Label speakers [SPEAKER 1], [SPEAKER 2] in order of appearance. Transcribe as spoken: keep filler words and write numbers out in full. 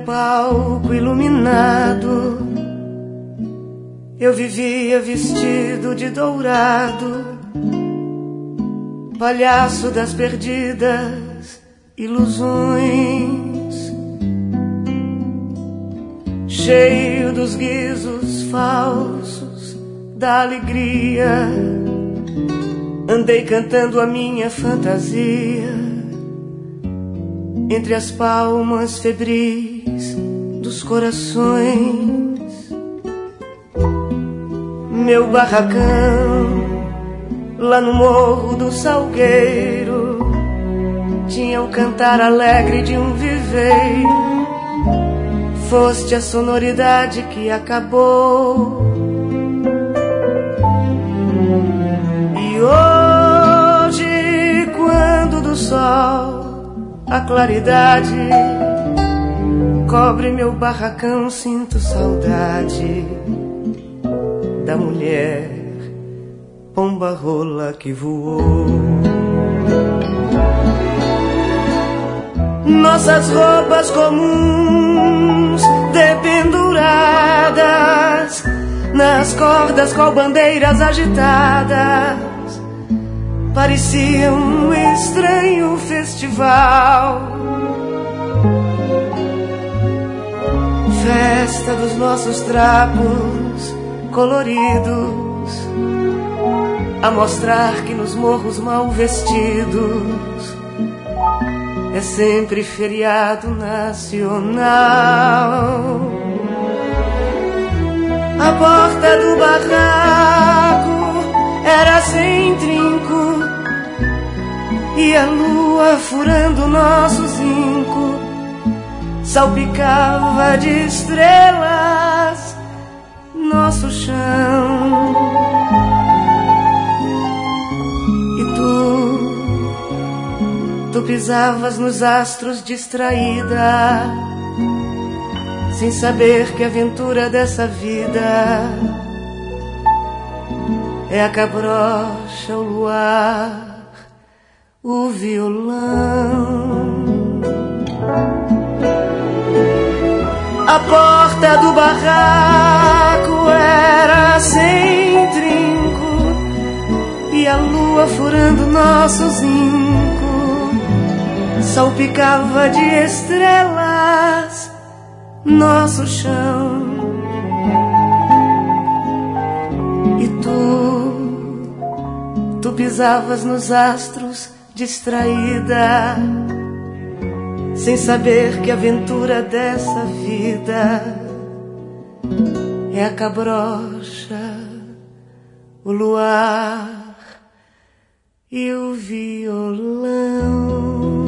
[SPEAKER 1] palco iluminado, eu vivia vestido de dourado, palhaço das perdidas ilusões, cheio dos guizos falsos da alegria, andei cantando a minha fantasia entre as palmas febris dos corações. Meu barracão lá no morro do Salgueiro tinha o cantar alegre de um viveiro. Foste a sonoridade que acabou, e hoje, quando do sol a claridade cobre meu barracão, sinto saudade da mulher pomba rola que voou. Nossas roupas comuns dependuradas nas cordas, qual bandeiras agitadas, parecia um estranho festival. Festa dos nossos trapos coloridos, a mostrar que nos morros mal vestidos é sempre feriado nacional. A porta do barraco era sem trinco, e a lua furando nosso zinco salpicava de estrelas nosso chão. E tu, tu pisavas nos astros distraída, sem saber que a aventura dessa vida é a cabrocha, o luar, o violão. A porta do barraco era sem trinco, e a lua furando nosso zinco salpicava de estrelas nosso chão. E tu, tu pisavas nos astros distraída, sem saber que a aventura dessa vida é a cabrocha, o luar e o violão.